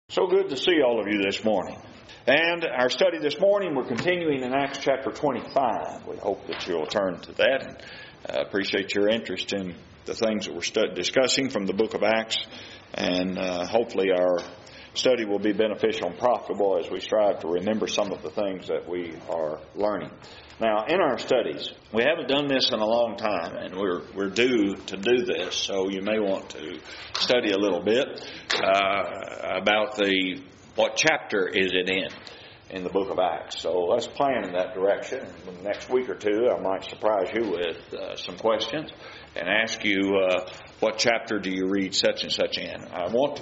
So good to see all of you this morning. And our study this morning, we're continuing in Acts chapter 25. We hope that you'll turn to that. And appreciate your interest in the things that we're discussing from the book of Acts. And hopefully our study will be beneficial and profitable as we strive to remember some of the things that we are learning. Now, in our studies, we haven't done this in a long time, and we're due to do this, so you may want to study a little bit about what chapter is it in the book of Acts. So let's plan in that direction. In the next week or two, I might surprise you with some questions and ask you what chapter do you read such and such in. I want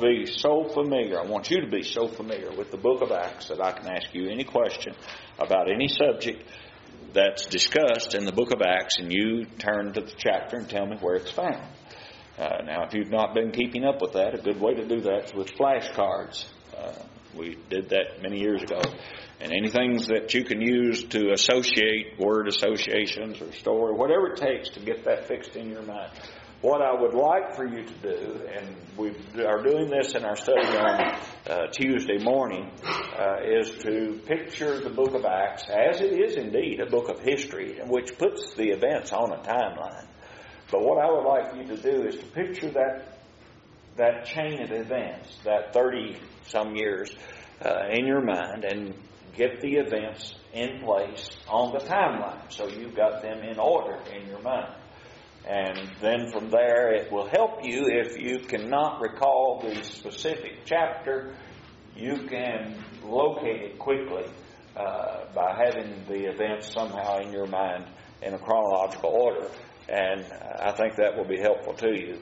you to be so familiar with the book of Acts that I can ask you any question about any subject that's discussed in the book of Acts, and you turn to the chapter and tell me where it's found. Now, if you've not been keeping up with that, a good way to do that is with flashcards. We did that many years ago. And anything that you can use to associate word associations or story, whatever it takes to get that fixed in your mind. What I would like for you to do, and we are doing this in our study on Tuesday morning, is to picture the book of Acts as it is indeed a book of history, which puts the events on a timeline. But what I would like you to do is to picture that chain of events, that 30-some years in your mind, and get the events in place on the timeline so you've got them in order in your mind. And then from there, it will help you if you cannot recall the specific chapter. You can locate it quickly by having the events somehow in your mind in a chronological order. And I think that will be helpful to you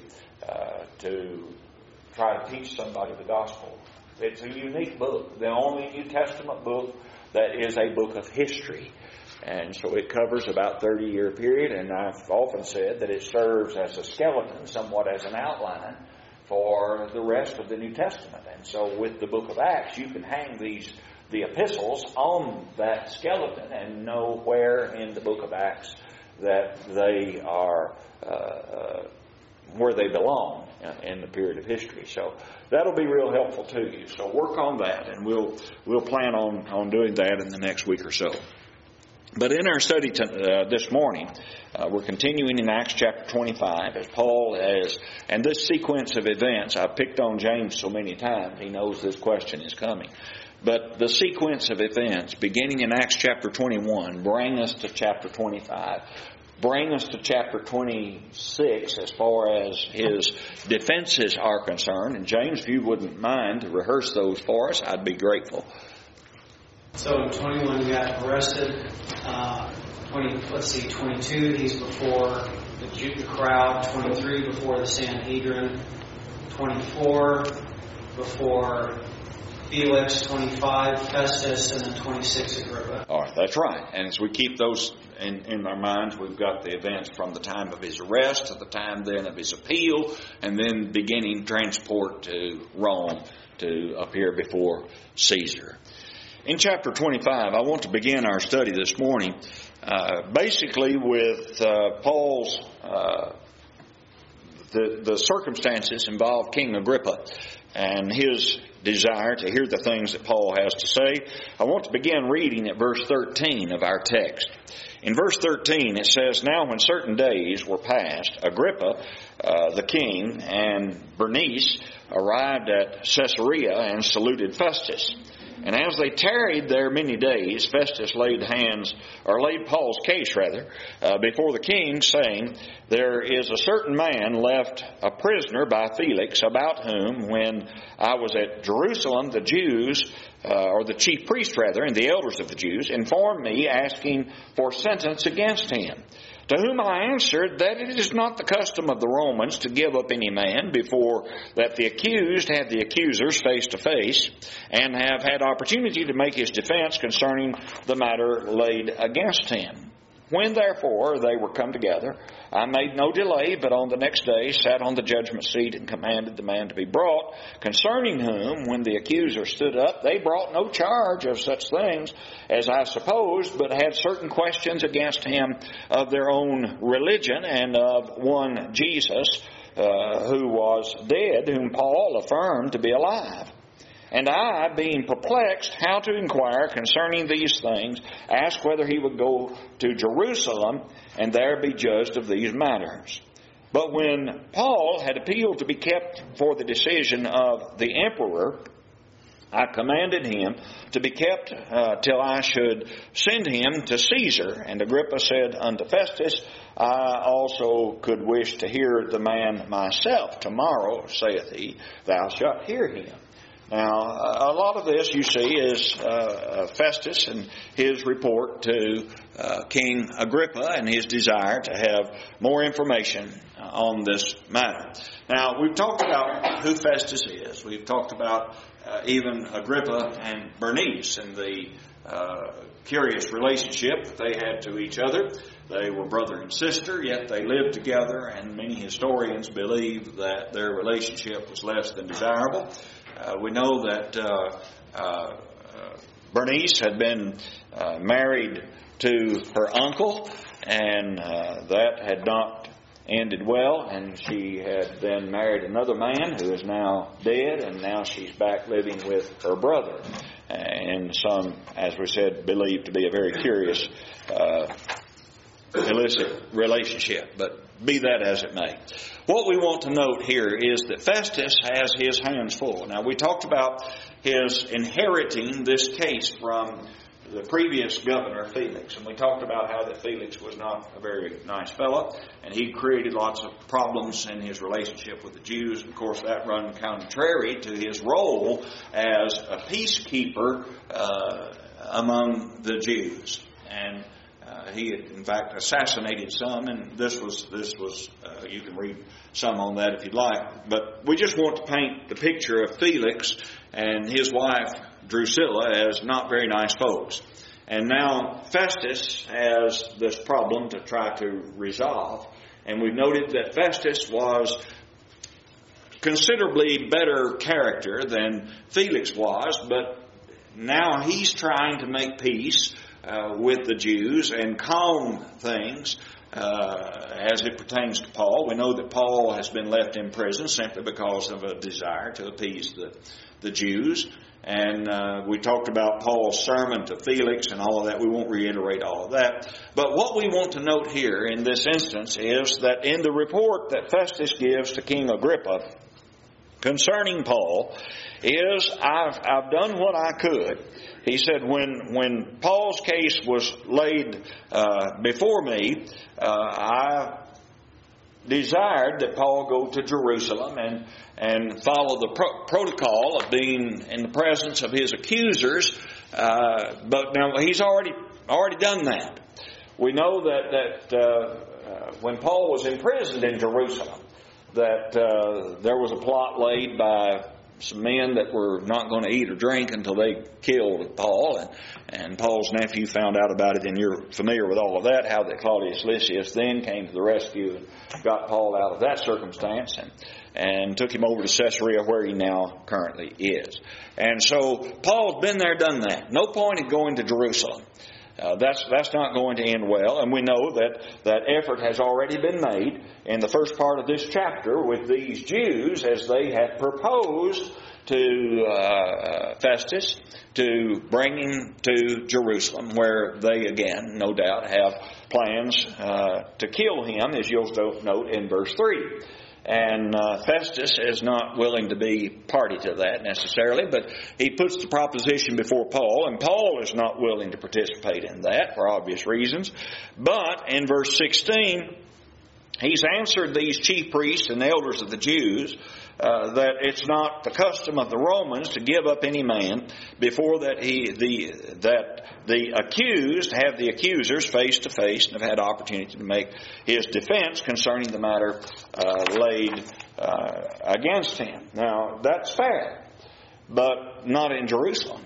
to try to teach somebody the gospel. It's a unique book, the only New Testament book that is a book of history. And so it covers about a 30-year period, and I've often said that it serves as a skeleton, somewhat as an outline for the rest of the New Testament. And so with the book of Acts, you can hang the epistles on that skeleton and know where in the book of Acts that they are where they belong in the period of history. So that'll be real helpful to you. So work on that, and we'll plan on doing that in the next week or so. But in our study this morning, we're continuing in Acts chapter 25 as Paul has, and this sequence of events, I've picked on James so many times, he knows this question is coming. But the sequence of events beginning in Acts chapter 21 bring us to chapter 25, bring us to chapter 26 as far as his defenses are concerned. And James, if you wouldn't mind to rehearse those for us, I'd be grateful. So in 21 he got arrested. 22 he's before the crowd. 23 before the Sanhedrin. 24 before Felix. 25 Festus, and then 26 Agrippa. All right, that's right. And as we keep those in our minds, we've got the events from the time of his arrest to the time then of his appeal, and then beginning transport to Rome to appear before Caesar. In chapter 25, I want to begin our study this morning basically with Paul's, the circumstances involved King Agrippa and his desire to hear the things that Paul has to say. I want to begin reading at verse 13 of our text. In verse 13 it says, "Now when certain days were past, Agrippa, the king, and Bernice arrived at Caesarea and saluted Festus. And as they tarried there many days, Festus laid Paul's case before the king, saying, There is a certain man left a prisoner by Felix, about whom, when I was at Jerusalem, the Jews, or the chief priests and the elders of the Jews, informed me, asking for sentence against him. To whom I answered that it is not the custom of the Romans to give up any man before that the accused had the accusers face to face, and have had opportunity to make his defense concerning the matter laid against him. When therefore they were come together, I made no delay, but on the next day sat on the judgment seat and commanded the man to be brought, concerning whom, when the accusers stood up, they brought no charge of such things as I supposed, but had certain questions against him of their own religion, and of one Jesus, who was dead, whom Paul affirmed to be alive. And I, being perplexed how to inquire concerning these things, asked whether he would go to Jerusalem and there be judged of these matters. But when Paul had appealed to be kept for the decision of the emperor, I commanded him to be kept till I should send him to Caesar. And Agrippa said unto Festus, I also could wish to hear the man myself. Tomorrow, saith he, thou shalt hear him. Now, a lot of this, you see, is Festus and his report to King Agrippa and his desire to have more information on this matter. Now, we've talked about who Festus is. We've talked about even Agrippa and Bernice and the curious relationship that they had to each other. They were brother and sister, yet they lived together, and many historians believe that their relationship was less than desirable. We know that Bernice had been married to her uncle, and that had not ended well, and she had then married another man who is now dead, and now she's back living with her brother. And some, as we said, believe to be a very curious illicit relationship, but be that as it may. What we want to note here is that Festus has his hands full. Now, we talked about his inheriting this case from the previous governor, Felix, and we talked about how that Felix was not a very nice fellow, and he created lots of problems in his relationship with the Jews. And of course, that run contrary to his role as a peacekeeper among the Jews. And he had, in fact, assassinated some, and this was you can read some on that if you'd like. But we just want to paint the picture of Felix and his wife Drusilla as not very nice folks. And now Festus has this problem to try to resolve. And we've noted that Festus was considerably better character than Felix was, but now he's trying to make peace with the Jews and calm things as it pertains to Paul. We know that Paul has been left in prison simply because of a desire to appease the Jews. And we talked about Paul's sermon to Felix and all of that. We won't reiterate all of that. But what we want to note here in this instance is that in the report that Festus gives to King Agrippa concerning Paul is, I've done what I could. He said, when Paul's case was laid before me, I desired that Paul go to Jerusalem and follow the protocol of being in the presence of his accusers. But now he's already done that. We know that when Paul was imprisoned in Jerusalem, that there was a plot laid by some men that were not going to eat or drink until they killed Paul, and Paul's nephew found out about it, and you're familiar with all of that, how that Claudius Lysias then came to the rescue and got Paul out of that circumstance and took him over to Caesarea, where he now currently is. And so Paul's been there, done that. No point in going to Jerusalem. That's not going to end well, and we know that effort has already been made in the first part of this chapter with these Jews as they had proposed to Festus to bring him to Jerusalem, where they again, no doubt, have plans to kill him, as you'll note in verse 3. And Festus is not willing to be party to that necessarily, but he puts the proposition before Paul, and Paul is not willing to participate in that for obvious reasons. But in verse 16, he's answered these chief priests and elders of the Jews that it's not the custom of the Romans to give up any man before that the accused have the accusers face to face and have had opportunity to make his defense concerning the matter laid against him. Now, that's fair, but not in Jerusalem.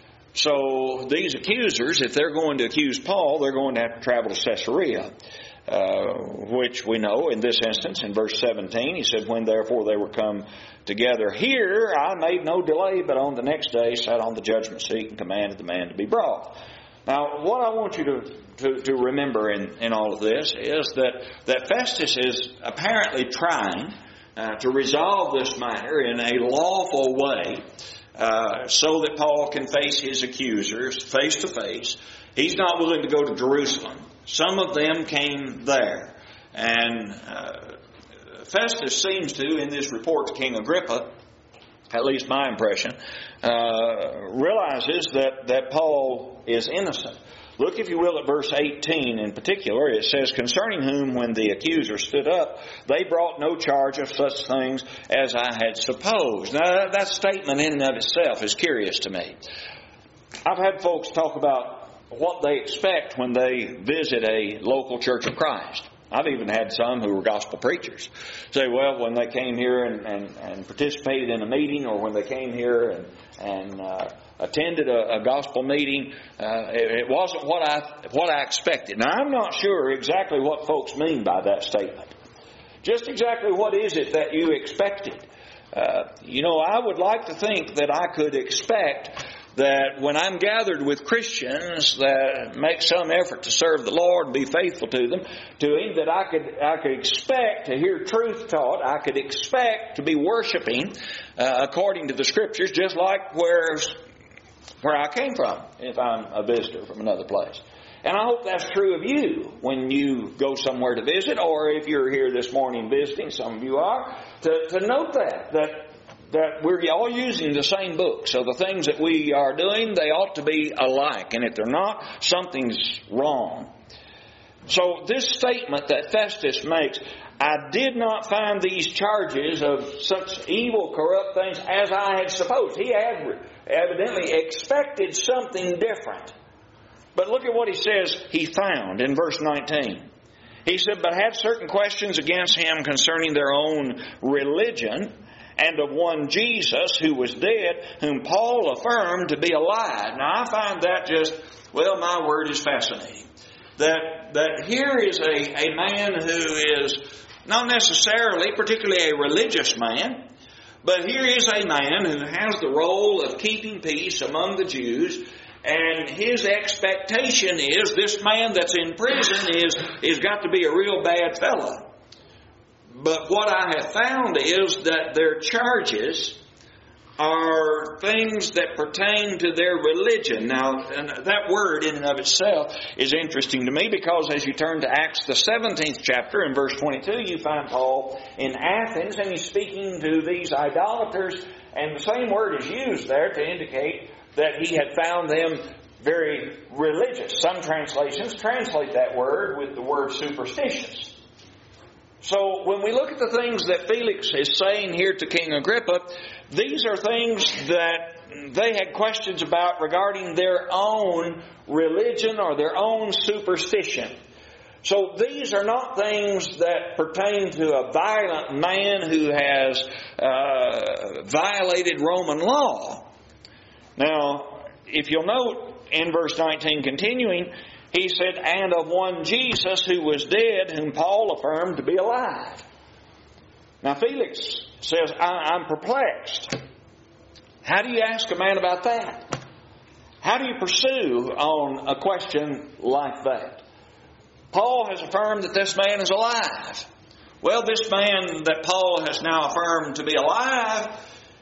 So these accusers, if they're going to accuse Paul, they're going to have to travel to Caesarea. Which we know in this instance, in verse 17, he said, when therefore they were come together here, I made no delay, but on the next day sat on the judgment seat and commanded the man to be brought. Now, what I want you to remember in all of this is that Festus is apparently trying to resolve this matter in a lawful way so that Paul can face his accusers face to face. He's not willing to go to Jerusalem. Some of them came there. And Festus seems to, in this report to King Agrippa, at least my impression, realizes that Paul is innocent. Look, if you will, at verse 18 in particular. It says, "Concerning whom, when the accuser stood up, they brought no charge of such things as I had supposed." Now, that statement in and of itself is curious to me. I've had folks talk about what they expect when they visit a local Church of Christ. I've even had some who were gospel preachers say, well, when they came here and participated in a meeting, or when they came here and attended a gospel meeting, it wasn't what I expected. Now, I'm not sure exactly what folks mean by that statement. Just exactly what is it that you expected? I would like to think that I could expect that when I'm gathered with Christians that make some effort to serve the Lord and be faithful to them, that I could expect to hear truth taught. I could expect to be worshiping according to the Scriptures, just like where I came from, if I'm a visitor from another place. And I hope that's true of you when you go somewhere to visit, or if you're here this morning visiting, some of you are, to note that we're all using the same book. So the things that we are doing, they ought to be alike. And if they're not, something's wrong. So this statement that Festus makes, "I did not find these charges of such evil, corrupt things as I had supposed." He had evidently expected something different. But look at what he says he found in verse 19. He said, "But had certain questions against him concerning their own religion, and of one Jesus who was dead, whom Paul affirmed to be alive." Now I find that my word is fascinating. That here is a man who is not necessarily particularly a religious man, but here is a man who has the role of keeping peace among the Jews, and his expectation is this man that's in prison is got to be a real bad fellow. But what I have found is that their charges are things that pertain to their religion. Now, that word in and of itself is interesting to me, because as you turn to Acts the 17th chapter in verse 22, you find Paul in Athens, and he's speaking to these idolaters, and the same word is used there to indicate that he had found them very religious. Some translations translate that word with the word superstitious. So when we look at the things that Felix is saying here to King Agrippa, these are things that they had questions about regarding their own religion or their own superstition. So these are not things that pertain to a violent man who has violated Roman law. Now, if you'll note in verse 19 continuing, he said, "And of one Jesus who was dead, whom Paul affirmed to be alive." Now Felix says, I'm perplexed. How do you ask a man about that? How do you pursue on a question like that? Paul has affirmed that this man is alive. Well, this man that Paul has now affirmed to be alive,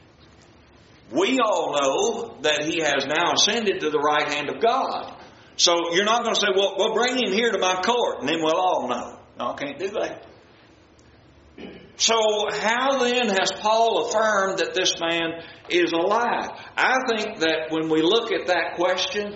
we all know that he has now ascended to the right hand of God. So you're not going to say, well, bring him here to my court, and then we'll all know. No, I can't do that. So how then has Paul affirmed that this man is alive? I think that when we look at that question,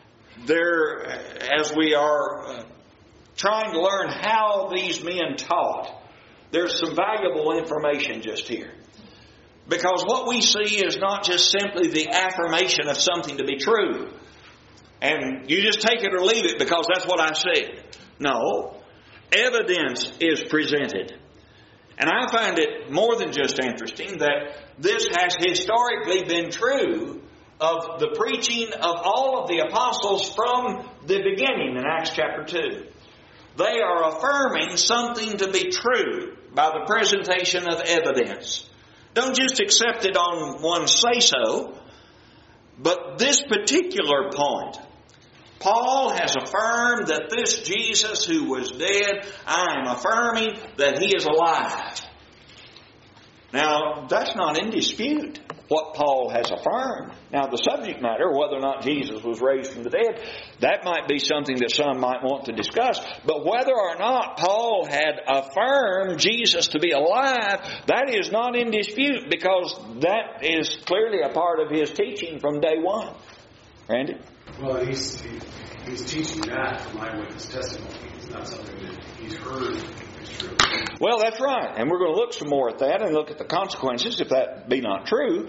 as we are trying to learn how these men taught, there's some valuable information just here. Because what we see is not just simply the affirmation of something to be true. And you just take it or leave it because that's what I said. No. Evidence is presented. And I find it more than just interesting that this has historically been true of the preaching of all of the apostles from the beginning in Acts chapter 2. They are affirming something to be true by the presentation of evidence. Don't just accept it on one say-so, but this particular point. Paul has affirmed that this Jesus who was dead, I am affirming that he is alive. Now, that's not in dispute, what Paul has affirmed. Now, the subject matter, whether or not Jesus was raised from the dead, that might be something that some might want to discuss. But whether or not Paul had affirmed Jesus to be alive, that is not in dispute, because that is clearly a part of his teaching from day one. Randy? Well, he's teaching that from eyewitness testimony. It's not something that he's heard. Well, that's right. And we're going to look some more at that and look at the consequences if that be not true.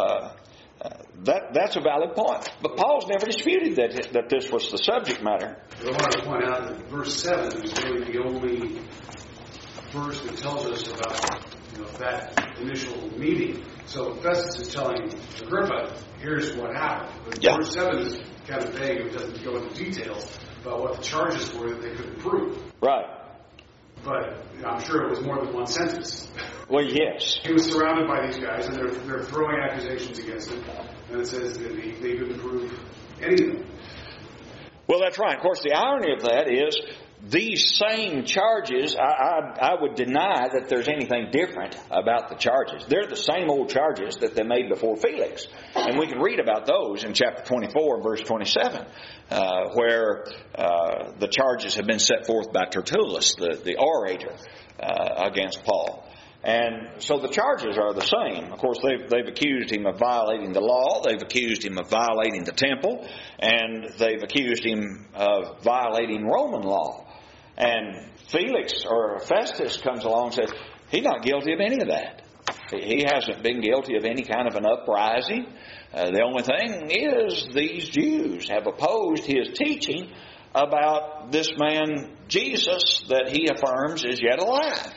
That's a valid point. But Paul's never disputed that this was the subject matter. I want to point out that verse 7 is really the only verse that tells us about that initial meeting. So Festus is telling Agrippa, here's what happened. But verse 7 is kind of vague. It doesn't go into details about what the charges were that they couldn't prove. Right. But I'm sure it was more than one sentence. Well, yes. He was surrounded by these guys, and they're throwing accusations against him. And it says that they couldn't prove anything. Well, that's right. Of course, the irony of that is these same charges, I would deny that there's anything different about the charges. They're the same old charges that they made before Felix. And we can read about those in chapter 24, verse 27, where the charges have been set forth by Tertullus, the orator, against Paul. And so the charges are the same. Of course, they've accused him of violating the law. They've accused him of violating the temple. And they've accused him of violating Roman law. And Felix or Festus comes along and says, he's not guilty of any of that. He hasn't been guilty of any kind of an uprising. The only thing is these Jews have opposed his teaching about this man Jesus that he affirms is yet alive.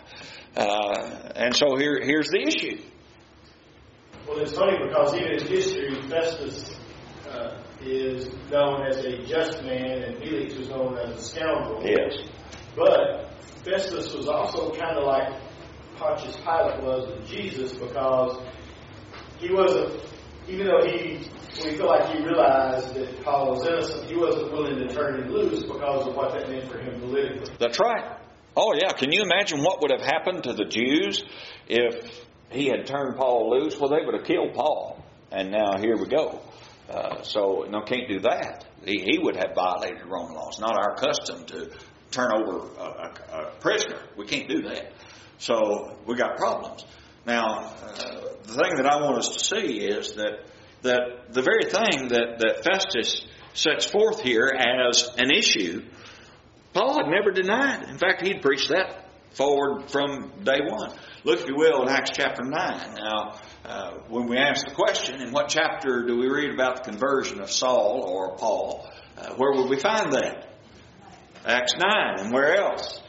And so here's the issue. Well, it's funny because even in history, Festus is known as a just man and Felix was known as a scoundrel. Yes. But Festus was also kind of like Pontius Pilate was with Jesus, because he wasn't, even though we feel like he realized that Paul was innocent, he wasn't willing to turn him loose because of what that meant for him politically. That's right. Oh, yeah. Can you imagine what would have happened to the Jews if he had turned Paul loose? Well, they would have killed Paul. And now here we go. So, no, can't do that. He would have violated Roman law. It's not our custom to turn over a prisoner. We can't do that. So, we got problems. Now, the thing that I want us to see is that the very thing that Festus sets forth here as an issue, Paul had never denied. In fact, he'd preached that forward from day one. Look, if you will, in Acts chapter 9. Now, when we ask the question, in what chapter do we read about the conversion of Saul or Paul? Where would we find that? Acts 9. And where else?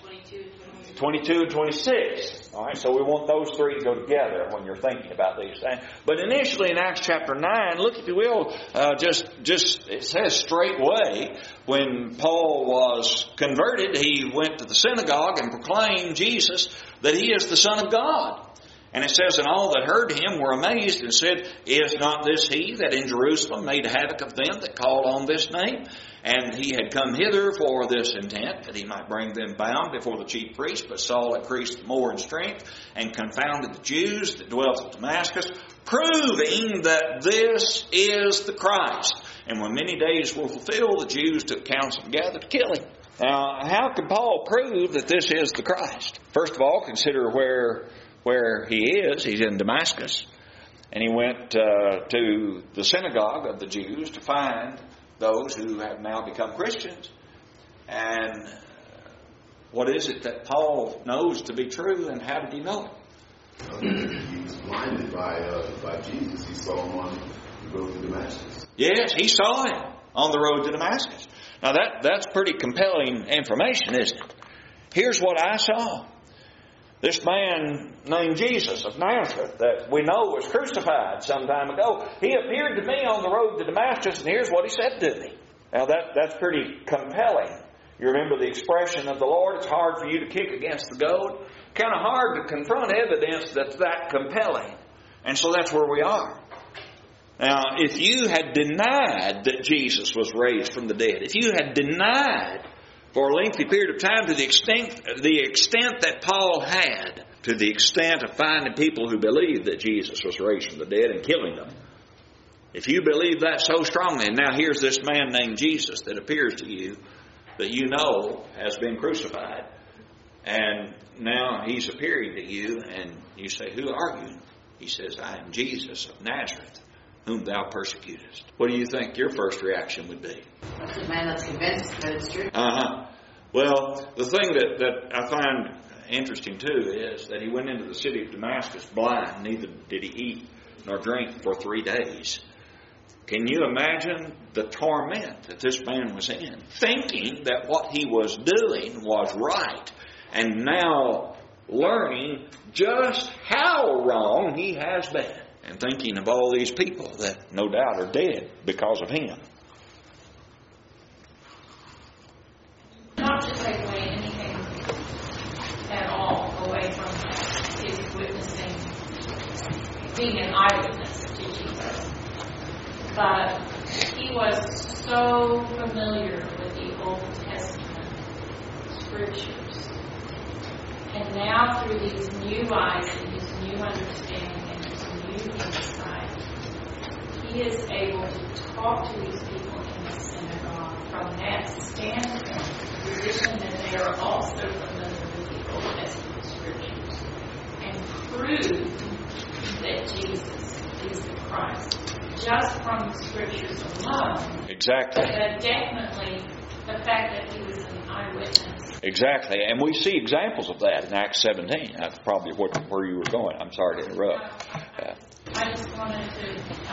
22 and 26. All right, so we want those three to go together when you're thinking about these things. But initially in Acts chapter 9, look, if you will, just it says straightway, when Paul was converted, he went to the synagogue and proclaimed Jesus, that he is the Son of God. And it says, and all that heard him were amazed and said, is not this he that in Jerusalem made havoc of them that called on this name? And he had come hither for this intent, that he might bring them bound before the chief priests. But Saul increased more in strength and confounded the Jews that dwelt at Damascus, proving that this is the Christ. And when many days were fulfilled, the Jews took counsel together to kill him. Now, how can Paul prove that this is the Christ? First of all, consider where he is. He's in Damascus. And he went to the synagogue of the Jews to find those who have now become Christians. And what is it that Paul knows to be true, and how did he know it? He was blinded by Jesus. He saw him on the road to Damascus. Yes, he saw him on the road to Damascus. Now that's pretty compelling information, isn't it? Here's what I saw. This man named Jesus of Nazareth that we know was crucified some time ago, he appeared to me on the road to Damascus, and here's what he said to me. Now that's pretty compelling. You remember the expression of the Lord, it's hard for you to kick against the goad. Kind of hard to confront evidence that's that compelling. And so that's where we are. Now, if you had denied that Jesus was raised from the dead, if you had denied for a lengthy period of time to the extent that Paul had to the extent of finding people who believe that Jesus was raised from the dead and killing them. If you believe that so strongly, and now here's this man named Jesus that appears to you, that you know has been crucified, and now he's appearing to you, and you say, "Who are you?" He says, "I am Jesus of Nazareth, whom thou persecutest." What do you think your first reaction would be? That's a man that's convinced that it's true. Well, the thing that I find interesting too is that he went into the city of Damascus blind, neither did he eat nor drink for 3 days. Can you imagine the torment that this man was in, thinking that what he was doing was right, and now learning just how wrong he has been, and thinking of all these people that no doubt are dead because of him. Not to take away anything at all away from his witnessing, being an eyewitness to Jesus. But he was so familiar with the Old Testament scriptures. And now through these new eyes and his new understanding and his new insight, he is able to talk to these people in the synagogue from that standpoint, the position that they are also familiar with the Old Testament scriptures, and prove that Jesus is the Christ. Just from the scriptures alone. Exactly. But definitely the fact that he was an eyewitness. Exactly. And we see examples of that in Acts 17. That's probably where you were going. I'm sorry to interrupt. I just wanted to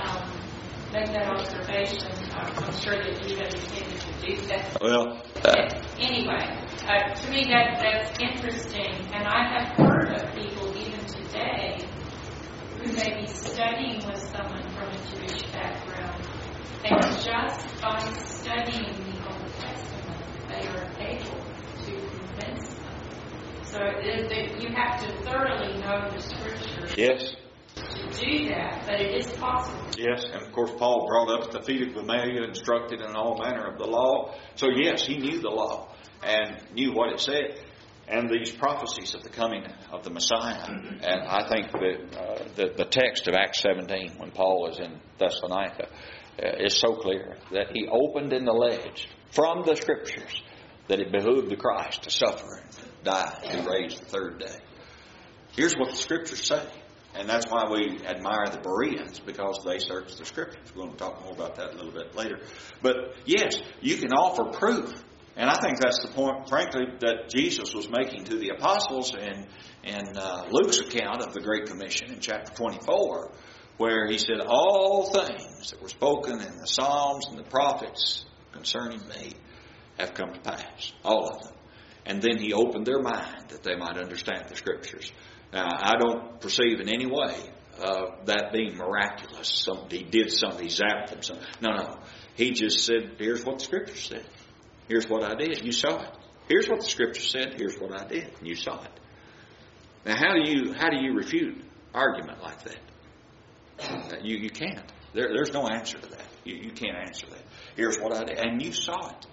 make that observation. I'm sure that you have intended to do that. Well, anyway, to me that's interesting. And I have heard of people even today who may be studying with someone from a Jewish background, and just by studying the Old Testament, they are able to convince them. So you have to thoroughly know the Scriptures yes. to do that, but it is possible. Yes, and of course Paul brought up at the feet of Gamaliel, instructed in all manner of the law. So yes, he knew the law and knew what it said. And these prophecies of the coming of the Messiah. And I think that the text of Acts 17, when Paul was in Thessalonica, is so clear that he opened and alleged from the Scriptures that it behooved the Christ to suffer and die and be raised the third day. Here's what the Scriptures say. And that's why we admire the Bereans, because they search the Scriptures. We're going to talk more about that a little bit later. But yes, you can offer proof. And I think that's the point, frankly, that Jesus was making to the apostles in Luke's account of the Great Commission in chapter 24, where he said, "All things that were spoken in the Psalms and the prophets concerning me have come to pass." All of them. And then he opened their mind that they might understand the Scriptures. Now, I don't perceive in any way that being miraculous. He did something, he zapped them something. No. He just said, "Here's what the Scripture said. Here's what I did. You saw it. Here's what the Scripture said. Here's what I did. And you saw it." Now, how do you refute argument like that? You can't. There's no answer to that. You can't answer that. Here's what I did. And you saw it.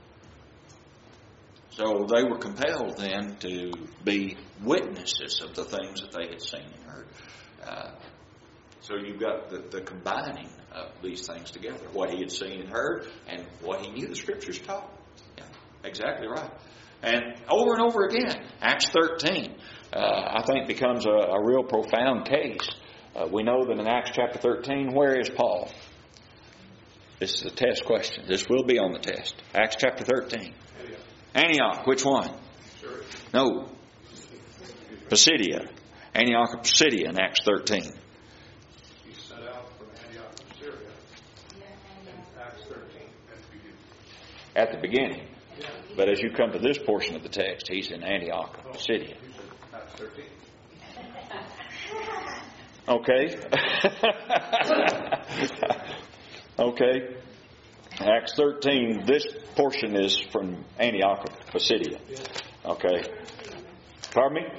So they were compelled then to be witnesses of the things that they had seen and heard. So you've got the combining of these things together. What he had seen and heard and what he knew the Scriptures taught. Yeah, exactly right. And over again, Acts 13, I think becomes a real profound case. We know that in Acts chapter 13, where is Paul? This is a test question. This will be on the test. Acts chapter 13. Antioch, which one? No. Pisidia. Antioch of Pisidia in Acts 13. He set out from Antioch of Syria in Acts 13 at the beginning. But as you come to this portion of the text, he's in Antioch of Pisidia. Acts 13. Okay. Okay. Acts 13, this portion is from Antioch of Pisidia. Okay. Pardon me?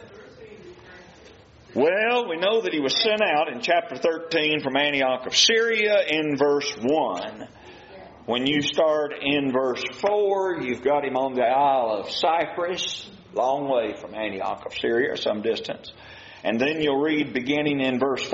Well, we know that he was sent out in chapter 13 from Antioch of Syria in verse 1. When you start in verse 4, you've got him on the Isle of Cyprus. long way from Antioch of Syria, or some distance. And then you'll read beginning in verse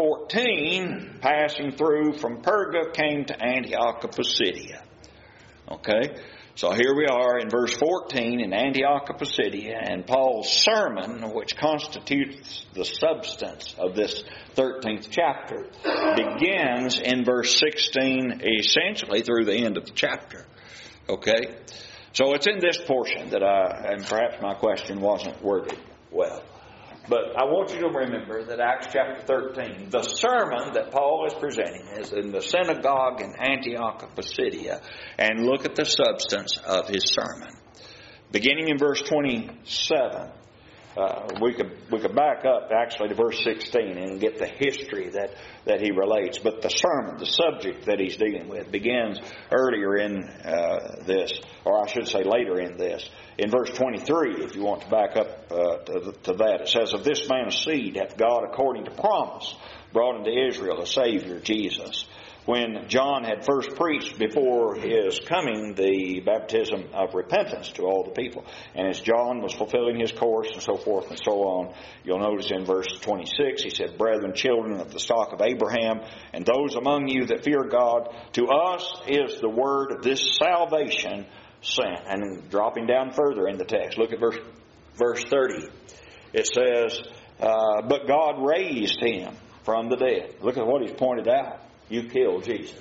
14, passing through from Perga, came to Antioch of Pisidia. Okay? So here we are in verse 14 in Antioch of Pisidia, and Paul's sermon, which constitutes the substance of this 13th chapter, begins in verse 16, essentially through the end of the chapter. Okay? So it's in this portion that and perhaps my question wasn't worded well. But I want you to remember that Acts chapter 13, the sermon that Paul is presenting is in the synagogue in Antioch of Pisidia. And look at the substance of his sermon. Beginning in verse 27, we could back up actually to verse 16 and get the history that he relates. But the sermon, the subject that he's dealing with, begins earlier in this, or I should say later in this. In verse 23, if you want to back up to that, it says, "Of this man's seed hath God, according to promise, brought into Israel a Savior, Jesus. When John had first preached before his coming the baptism of repentance to all the people." And as John was fulfilling his course and so forth and so on, you'll notice in verse 26, he said, "Brethren, children of the stock of Abraham, and those among you that fear God, to us is the word of this salvation sent." And dropping down further in the text, look at verse 30. It says, "But God raised him from the dead." Look at what he's pointed out. You killed Jesus.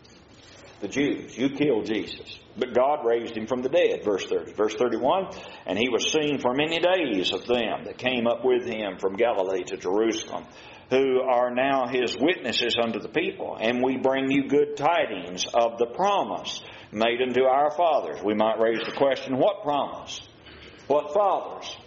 The Jews, you killed Jesus. But God raised him from the dead, verse 30. Verse 31, "And he was seen for many days of them that came up with him from Galilee to Jerusalem, who are now his witnesses unto the people. And we bring you good tidings of the promise made unto our fathers." We might raise the question, what promise? What fathers?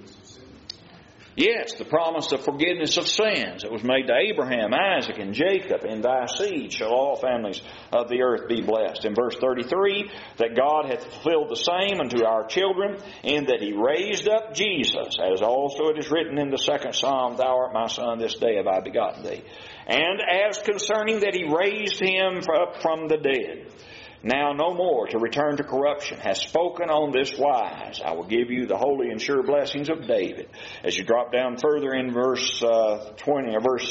Yes, the promise of forgiveness of sins. It was made to Abraham, Isaac, and Jacob. "In thy seed shall all families of the earth be blessed." In verse 33, "That God hath fulfilled the same unto our children, in that he raised up Jesus, as also it is written in the second Psalm, Thou art my son, this day have I begotten thee. And as concerning that he raised him up from the dead, now no more to return to corruption, has spoken on this wise, I will give you the holy and sure blessings of David." As you drop down further in verse 20 or verse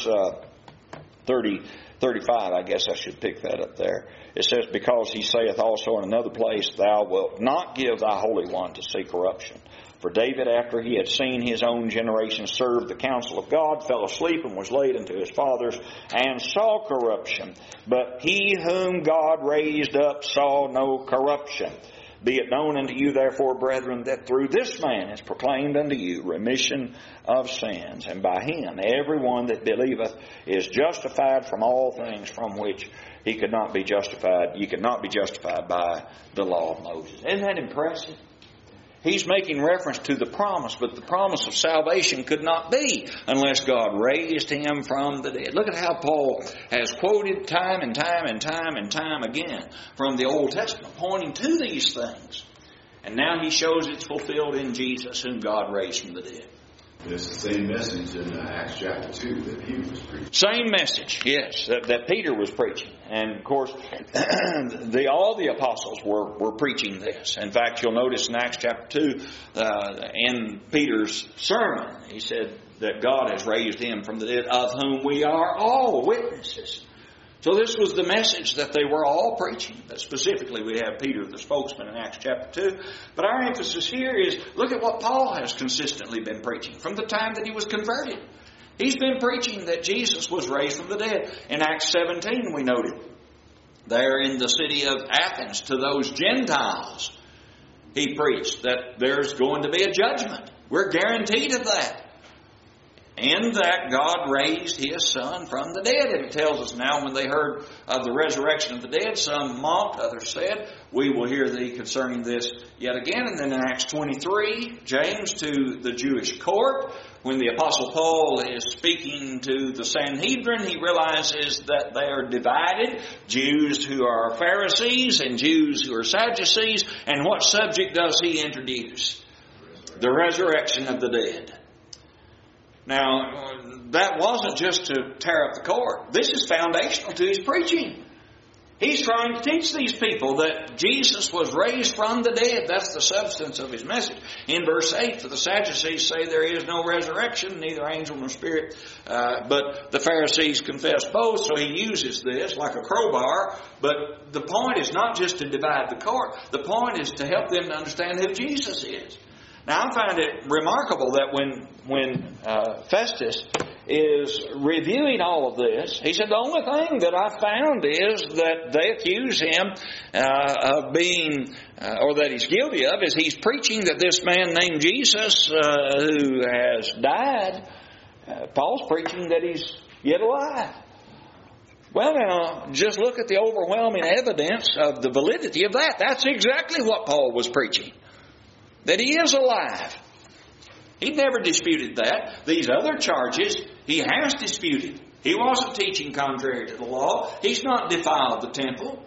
35, I guess I should pick that up there. It says, "Because he saith also in another place, Thou wilt not give thy Holy One to see corruption. For David, after he had seen his own generation serve the counsel of God, fell asleep and was laid unto his fathers, and saw corruption. But he whom God raised up saw no corruption. Be it known unto you, therefore, brethren, that through this man is proclaimed unto you remission of sins. And by him every one that believeth is justified from all things from which he could not be justified. You could not be justified by the law of Moses." Isn't that impressive? He's making reference to the promise, but the promise of salvation could not be unless God raised him from the dead. Look at how Paul has quoted time and time and time and time again from the Old Testament, pointing to these things. And now he shows it's fulfilled in Jesus, whom God raised from the dead. It's the same message in Acts chapter 2 that Peter was preaching. Same message, yes, that Peter was preaching. And of course, all the apostles were preaching this. In fact, you'll notice in Acts chapter 2, in Peter's sermon, he said that God has raised him from the dead, of whom we are all witnesses. So this was the message that they were all preaching. But specifically, we have Peter, the spokesman, in Acts chapter 2. But our emphasis here is, look at what Paul has consistently been preaching from the time that he was converted. He's been preaching that Jesus was raised from the dead. In Acts 17, we noted, there in the city of Athens, to those Gentiles, he preached that there's going to be a judgment. We're guaranteed of that. In that God raised his Son from the dead. And it tells us now, when they heard of the resurrection of the dead, some mocked, others said, "We will hear thee concerning this yet again." And then in Acts 23, James to the Jewish court, when the Apostle Paul is speaking to the Sanhedrin, he realizes that they are divided, Jews who are Pharisees and Jews who are Sadducees. And what subject does he introduce? The resurrection of the dead. Now, that wasn't just to tear up the court. This is foundational to his preaching. He's trying to teach these people that Jesus was raised from the dead. That's the substance of his message. In verse 8, for the Sadducees say there is no resurrection, neither angel nor spirit, but the Pharisees confess both. So he uses this like a crowbar. But the point is not just to divide the court. The point is to help them to understand who Jesus is. Now I find it remarkable that when Festus is reviewing all of this, he said the only thing that I found is that they accuse him of being, or that he's guilty of, is he's preaching that this man named Jesus who has died, Paul's preaching that he's yet alive. Well now, just look at the overwhelming evidence of the validity of that. That's exactly what Paul was preaching. That he is alive. He never disputed that. These other charges, he has disputed. He wasn't teaching contrary to the law. He's not defiled the temple.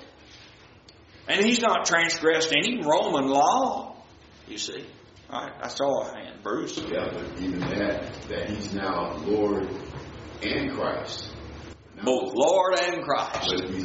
And he's not transgressed any Roman law. You see. All right, I saw a hand. Bruce? Yeah, but even that he's now Lord and Christ. Both Lord and Christ. But if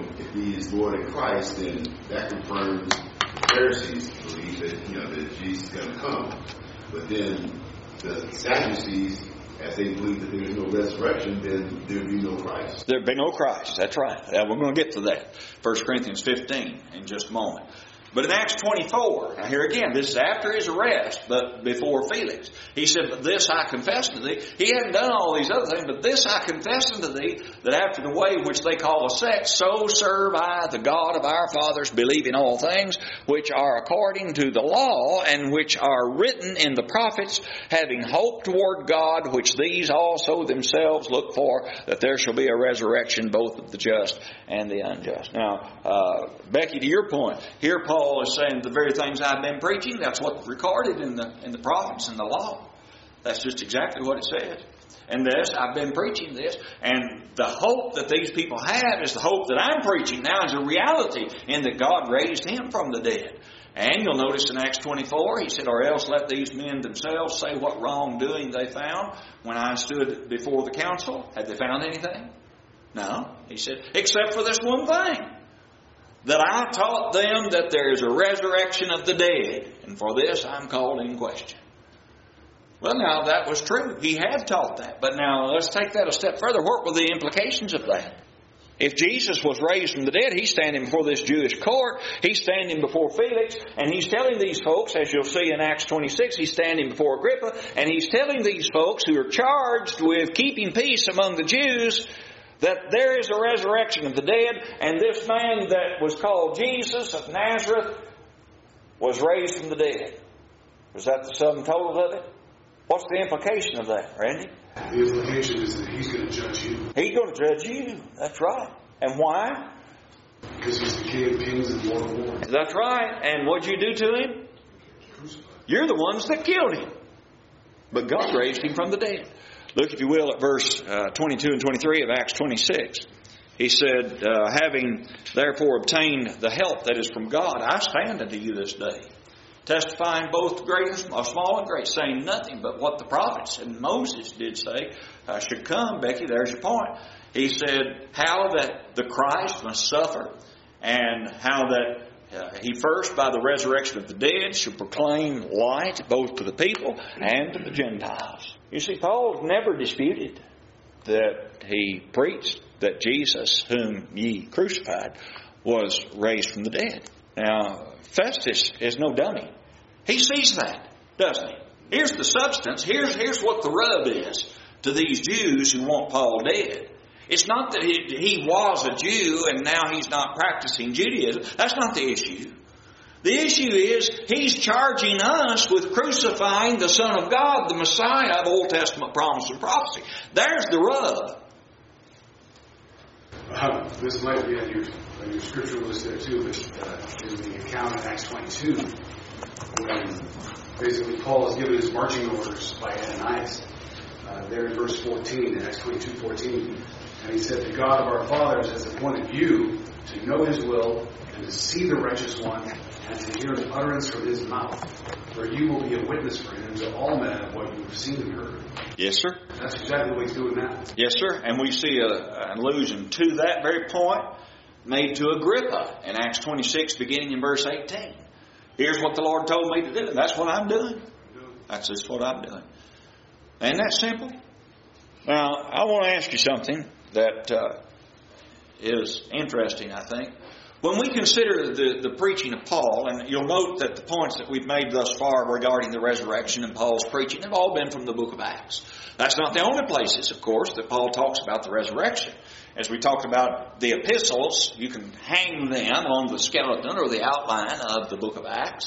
he is Lord and Christ, then that confirms the Pharisees believe that Jesus is going to come. But then the Sadducees, as they believe that there is no resurrection, then there will be no Christ. There will be no Christ. That's right. Now, we're going to get to that. 1 Corinthians 15 in just a moment. But in Acts 24, now here again, this is after his arrest, but before Felix. He said, but this I confess unto thee. He hadn't done all these other things, but this I confess unto thee, that after the way which they call a sect, so serve I the God of our fathers, believing all things which are according to the law, and which are written in the prophets, having hope toward God, which these also themselves look for, that there shall be a resurrection both of the just and the unjust. Now, Becky, to your point, here Paul is saying the very things I've been preaching, that's what's recorded in the prophets and the law. That's just exactly what it says. And this, I've been preaching this, and the hope that these people have is the hope that I'm preaching now is a reality in that God raised him from the dead. And you'll notice in Acts 24, he said, or else let these men themselves say what wrongdoing they found when I stood before the council. Had they found anything? No. He said, except for this one thing, that I taught them that there is a resurrection of the dead, and for this I'm called in question. Well, now, that was true. He had taught that. But now, let's take that a step further. What were the implications of that? If Jesus was raised from the dead, he's standing before this Jewish court. He's standing before Felix, and he's telling these folks, as you'll see in Acts 26, he's standing before Agrippa, and he's telling these folks who are charged with keeping peace among the Jews that there is a resurrection of the dead, and this man that was called Jesus of Nazareth was raised from the dead. Was that the sum total of it? What's the implication of that, Randy? The implication is that he's going to judge you. He's going to judge you. That's right. And why? Because he's the King of Kings and Lord of Lords. That's right. And what'd you do to him? Crucified. You're the ones that killed him. But God raised him from the dead. Look, if you will, at verse 22 and 23 of Acts 26. He said, having therefore obtained the help that is from God, I stand unto you this day, testifying both great and small and great, saying nothing but what the prophets and Moses did say should come. Becky, there's your point. He said how that the Christ must suffer, and how that he first, by the resurrection of the dead, should proclaim light both to the people and to the Gentiles. You see, Paul never disputed that he preached that Jesus, whom ye crucified, was raised from the dead. Now, Festus is no dummy. He sees that, doesn't he? Here's the substance. Here's what the rub is to these Jews who want Paul dead. It's not that he was a Jew and now he's not practicing Judaism. That's not the issue. The issue is he's charging us with crucifying the Son of God, the Messiah of Old Testament promise and prophecy. There's the rub. This might be on your scripture list there too, but in the account in Acts 22, when basically Paul is given his marching orders by Ananias, there in verse 14, in Acts 22:14, and he said, the God of our fathers has appointed you to know his will and to see the righteous one and to hear the utterance from his mouth, for you will be a witness for him to all men of what you have seen and heard. Yes, sir. That's exactly what he's doing now. Yes, sir. And we see an allusion to that very point made to Agrippa in Acts 26, beginning in verse 18. Here's what the Lord told me to do. That's what I'm doing. That's just what I'm doing. Ain't that simple? Now, I want to ask you something that is interesting, I think. When we consider the preaching of Paul, and you'll note that the points that we've made thus far regarding the resurrection and Paul's preaching have all been from the book of Acts. That's not the only places, of course, that Paul talks about the resurrection. As we talked about the epistles, you can hang them on the skeleton or the outline of the book of Acts.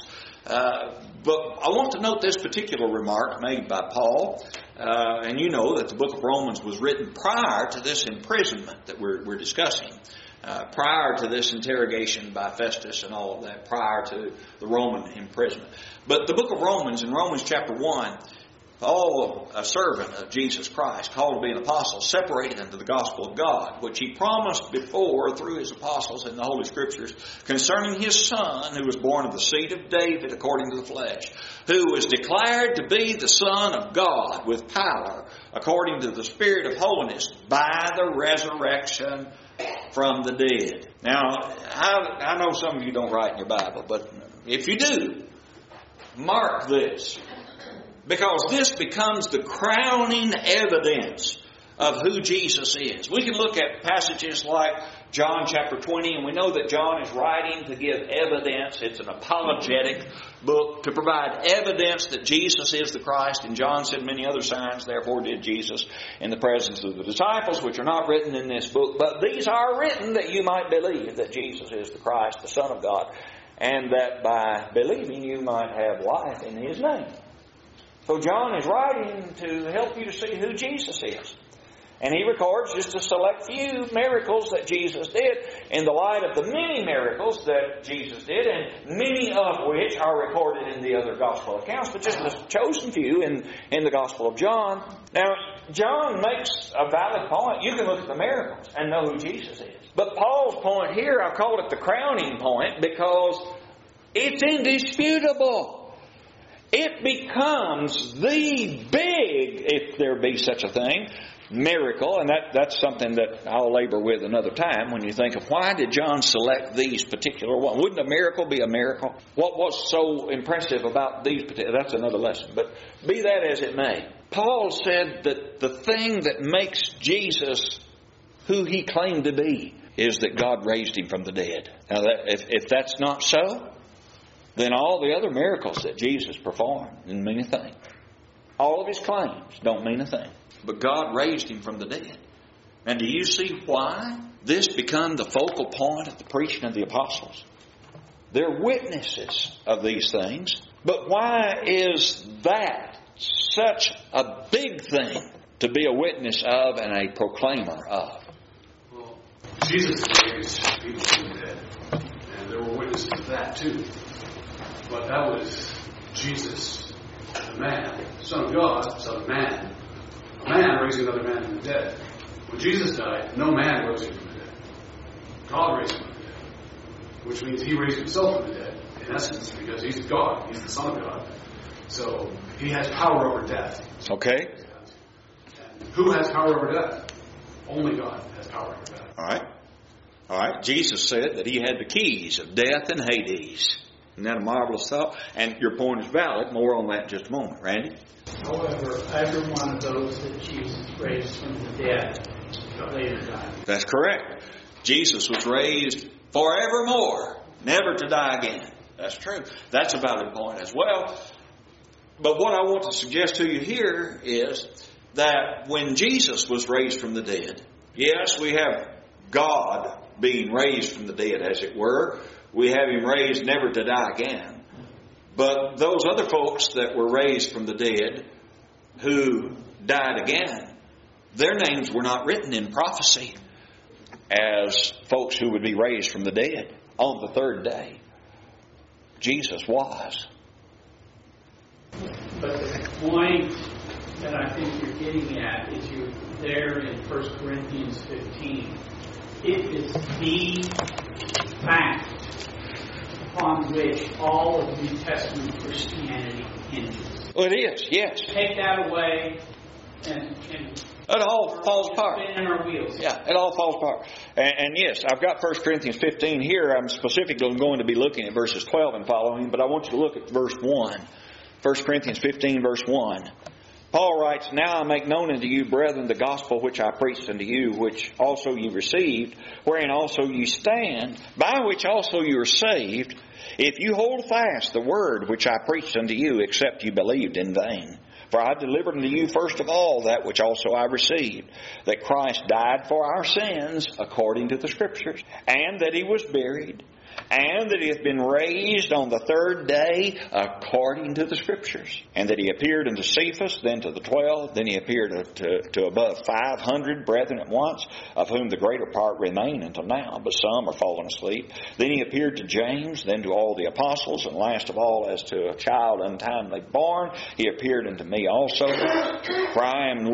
But I want to note this particular remark made by Paul. And you know that the book of Romans was written prior to this imprisonment that we're discussing. Prior to this interrogation by Festus and all of that, prior to the Roman imprisonment. But the book of Romans, in Romans chapter 1, Paul, a servant of Jesus Christ, called to be an apostle, separated unto the gospel of God, which he promised before through his apostles in the Holy Scriptures, concerning his Son, who was born of the seed of David according to the flesh, who was declared to be the Son of God with power, according to the Spirit of holiness, by the resurrection from the dead. Now, I know some of you don't write in your Bible, but if you do, mark this. Because this becomes the crowning evidence of who Jesus is. We can look at passages like John chapter 20, and we know that John is writing to give evidence. It's an apologetic book to provide evidence that Jesus is the Christ. And John said many other signs, therefore did Jesus, in the presence of the disciples, which are not written in this book. But these are written that you might believe that Jesus is the Christ, the Son of God, and that by believing you might have life in His name. So John is writing to help you to see who Jesus is. And he records just a select few miracles that Jesus did in the light of the many miracles that Jesus did, and many of which are recorded in the other gospel accounts, but just a chosen few in the Gospel of John. Now, John makes a valid point. You can look at the miracles and know who Jesus is. But Paul's point here, I've called it the crowning point because it's indisputable. It becomes the big, if there be such a thing, miracle, and that's something that I'll labor with another time when you think of why did John select these particular ones? Wouldn't a miracle be a miracle? What was so impressive about these particular? That's another lesson, but be that as it may. Paul said that the thing that makes Jesus who He claimed to be is that God raised Him from the dead. Now, if that's not so, then all the other miracles that Jesus performed didn't mean a thing. All of His claims don't mean a thing. But God raised Him from the dead. And do you see why this became the focal point of the preaching of the apostles? They're witnesses of these things. But why is that such a big thing to be a witness of and a proclaimer of? Well, Jesus raised people from the dead. And there were witnesses of that too. But that was Jesus, the man, Son of God, Son of Man. A man raising another man from the dead. When Jesus died, no man rose him from the dead. God raised him from the dead. Which means He raised Himself from the dead, in essence, because He's God. He's the Son of God. So He has power over death. Okay. And who has power over death? Only God has power over death. All right. Jesus said that He had the keys of death and Hades. Isn't that a marvelous thought? And your point is valid. More on that in just a moment. Randy? However, every one of those that Jesus raised from the dead later died. That's correct. Jesus was raised forevermore, never to die again. That's true. That's a valid point as well. But what I want to suggest to you here is that when Jesus was raised from the dead, yes, we have God being raised from the dead, as it were. We have Him raised never to die again. But those other folks that were raised from the dead who died again, their names were not written in prophecy as folks who would be raised from the dead on the third day. Jesus was. But the point that I think you're getting at is you're there in 1 Corinthians 15. It is the fact upon which all of New Testament Christianity hinges. Well, it is, yes. Take that away, and It all falls apart. Spinning our wheels. Yeah, it all falls apart. And yes, I've got 1 Corinthians 15 here. I'm specifically going to be looking at verses 12 and following, but I want you to look at verse 1. 1 Corinthians 15, verse 1. Paul writes, Now I make known unto you, brethren, the gospel which I preached unto you, which also you received, wherein also you stand, by which also you are saved, if you hold fast the word which I preached unto you, except you believed in vain. For I delivered unto you first of all that which also I received, that Christ died for our sins according to the Scriptures, and that He was buried, and that He hath been raised on the third day according to the Scriptures, and that He appeared unto Cephas, then to the 12, then He appeared to above 500 brethren at once, of whom the greater part remain until now, but some are fallen asleep. Then He appeared to James, then to all the apostles, and last of all, as to a child untimely born, He appeared unto me also. For I am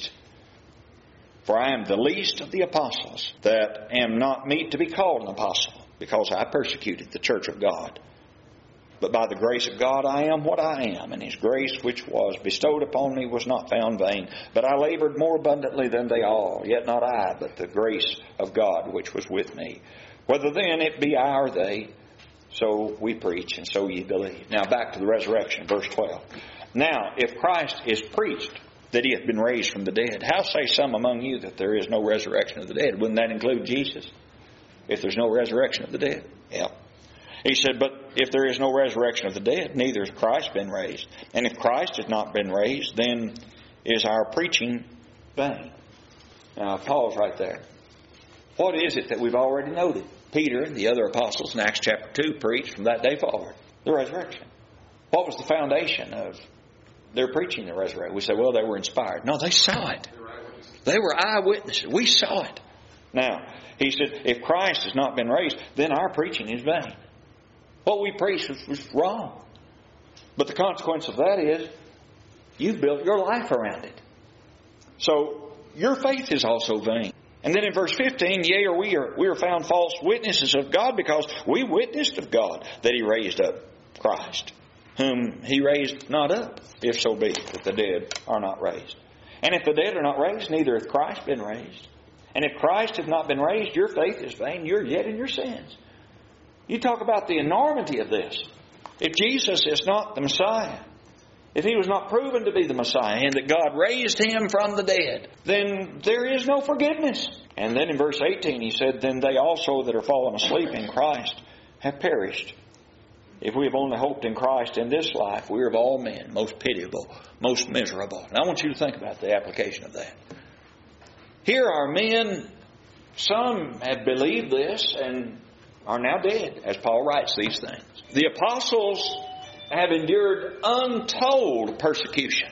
the least of the apostles, that am not meet to be called an apostle, because I persecuted the church of God. But by the grace of God I am what I am, and His grace which was bestowed upon me was not found vain. But I labored more abundantly than they all, yet not I, but the grace of God which was with me. Whether then it be I or they, so we preach, and so ye believe. Now back to the resurrection, verse 12. Now, if Christ is preached that He hath been raised from the dead, how say some among you that there is no resurrection of the dead? Wouldn't that include Jesus? If there's no resurrection of the dead. Yeah. He said, but if there is no resurrection of the dead, neither has Christ been raised. And if Christ has not been raised, then is our preaching vain. Now, pause right there. What is it that we've already noted? Peter and the other apostles in Acts chapter 2 preached from that day forward. The resurrection. What was the foundation of their preaching the resurrection? We say, well, they were inspired. No, they saw it. They were eyewitnesses. We saw it. Now, he said, if Christ has not been raised, then our preaching is vain. What we preached was wrong. But the consequence of that is, you've built your life around it. So, your faith is also vain. And then in verse 15, yea, or we are found false witnesses of God, because we witnessed of God that He raised up Christ, whom He raised not up, if so be that the dead are not raised. And if the dead are not raised, neither hath Christ been raised. And if Christ hath not been raised, your faith is vain. You're yet in your sins. You talk about the enormity of this. If Jesus is not the Messiah, if He was not proven to be the Messiah, and that God raised Him from the dead, then there is no forgiveness. And then in verse 18 he said, then they also that are fallen asleep in Christ have perished. If we have only hoped in Christ in this life, we are of all men most pitiable, most miserable. And I want you to think about the application of that. Here are men, some have believed this and are now dead, as Paul writes these things. The apostles have endured untold persecution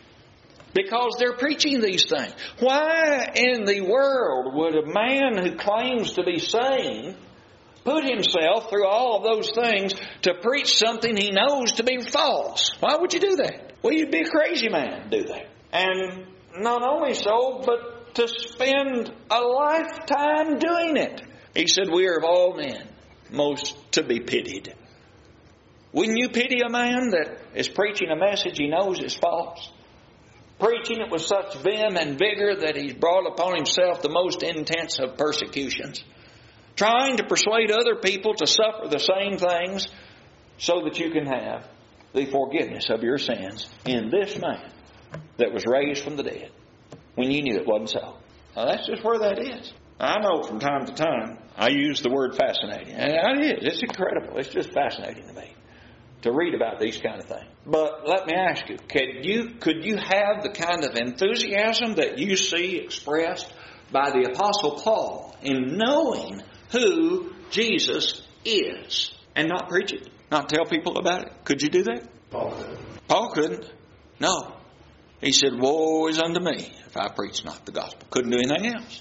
because they're preaching these things. Why in the world would a man who claims to be sane put himself through all of those things to preach something he knows to be false? Why would you do that? Well, you'd be a crazy man to do that. And not only so, but to spend a lifetime doing it. He said, we are of all men most to be pitied. Wouldn't you pity a man that is preaching a message he knows is false? Preaching it with such vim and vigor that he's brought upon himself the most intense of persecutions. Trying to persuade other people to suffer the same things so that you can have the forgiveness of your sins in this man that was raised from the dead, when you knew it wasn't so. Now, that's just where that is. I know from time to time I use the word fascinating. And it is. It's incredible. It's just fascinating to me to read about these kind of things. But let me ask you, could you have the kind of enthusiasm that you see expressed by the Apostle Paul in knowing who Jesus is and not preach it, not tell people about it? Could you do that? Paul couldn't. No. He said, woe is unto me if I preach not the gospel. Couldn't do anything else.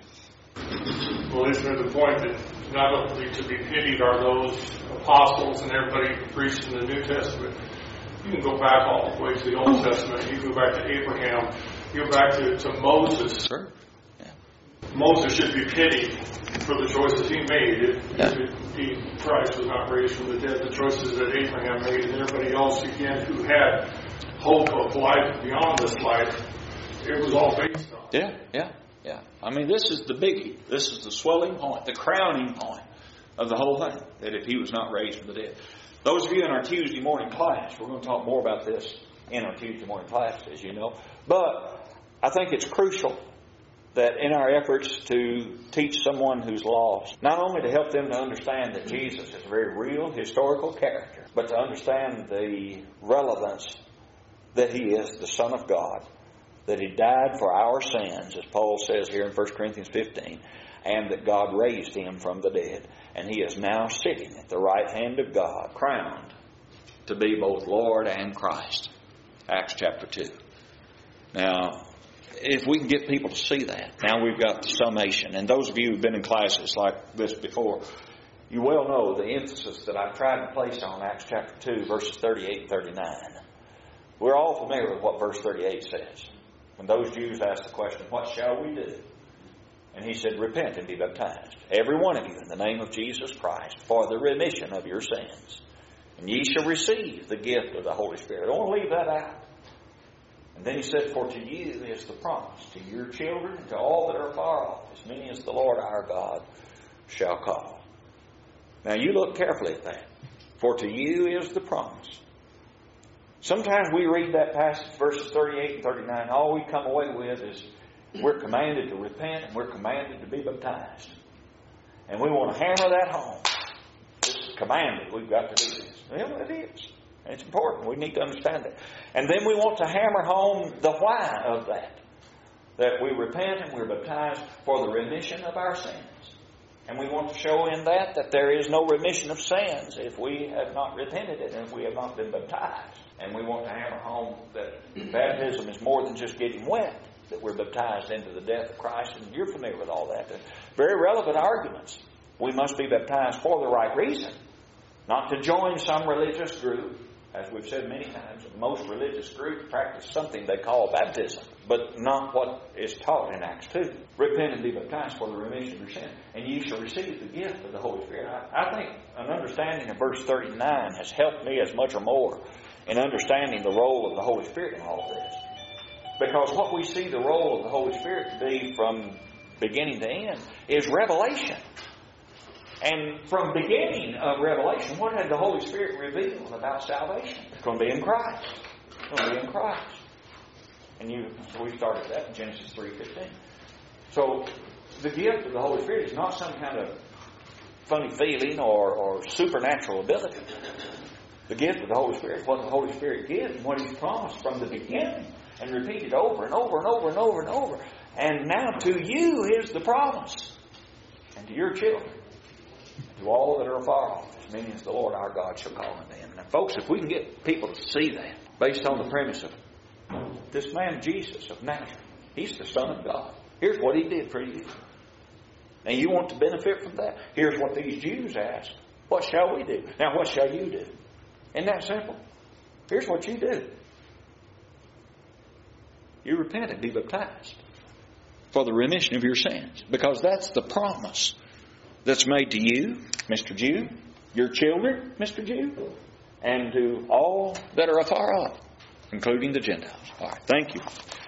Well, isn't it the point that not only to be pitied are those apostles and everybody who preached in the New Testament? You can go back all the way to the Old Testament. You go back to Abraham. You go back to Moses. Sure. Yeah. Moses should be pitied for the choices he made. If Christ was not raised from the dead, the choices that Abraham made, and everybody else, again, who had hope of life beyond this life, it was all based on Yeah. I mean, this is the biggie. This is the swelling point, the crowning point of the whole thing, that if He was not raised from the dead. Those of you in our Tuesday morning class, we're going to talk more about this in our Tuesday morning class, as you know. But I think it's crucial that in our efforts to teach someone who's lost, not only to help them to understand that Jesus is a very real historical character, but to understand the relevance that He is the Son of God, that He died for our sins, as Paul says here in 1 Corinthians 15, and that God raised Him from the dead. And He is now sitting at the right hand of God, crowned to be both Lord and Christ. Acts chapter 2. Now, if we can get people to see that, now we've got the summation. And those of you who've been in classes like this before, you well know the emphasis that I've tried to place on Acts chapter 2, verses 38 and 39. We're all familiar with what verse 38 says. When those Jews asked the question, what shall we do? And He said, repent and be baptized, every one of you, in the name of Jesus Christ, for the remission of your sins. And ye shall receive the gift of the Holy Spirit. I don't want to leave that out. And then He said, for to you is the promise, to your children, and to all that are far off, as many as the Lord our God shall call. Now you look carefully at that. For to you is the promise. Sometimes we read that passage, verses 38 and 39, all we come away with is we're commanded to repent and we're commanded to be baptized. And we want to hammer that home. This is commanded. We've got to do this. Well, it is. It's important. We need to understand it. And then we want to hammer home the why of that. That we repent and we're baptized for the remission of our sins. And we want to show in that there is no remission of sins if we have not repented and if we have not been baptized. And we want to hammer home that baptism is more than just getting wet, that we're baptized into the death of Christ. And you're familiar with all that. Very relevant arguments. We must be baptized for the right reason. Not to join some religious group. As we've said many times, most religious groups practice something they call baptism, but not what is taught in Acts 2. Repent and be baptized for the remission of your sin, and ye shall receive the gift of the Holy Spirit. I think an understanding of verse 39 has helped me as much or more in understanding the role of the Holy Spirit in all this. Because what we see the role of the Holy Spirit to be from beginning to end is revelation. And from beginning of Revelation, what had the Holy Spirit revealed about salvation? It's going to be in Christ. It's going to be in Christ. And we started that in Genesis 3:15. So the gift of the Holy Spirit is not some kind of funny feeling or supernatural ability. The gift of the Holy Spirit is what the Holy Spirit gives and what He's promised from the beginning and repeated over and over and over and over and over. And now to you is the promise. And to your children. To all that are afar off, as many as the Lord our God shall call unto Him. Now, folks, if we can get people to see that, based on the premise of this man Jesus of Nazareth, He's the Son of God. Here's what He did for you. Now, you want to benefit from that? Here's what these Jews asked. What shall we do? Now, what shall you do? Isn't that simple? Here's what you do. You repent and be baptized for the remission of your sins. Because that's the promise that's made to you, Mr. Jew, your children, Mr. Jew, and to all that are afar off, including the Gentiles. All right, thank you.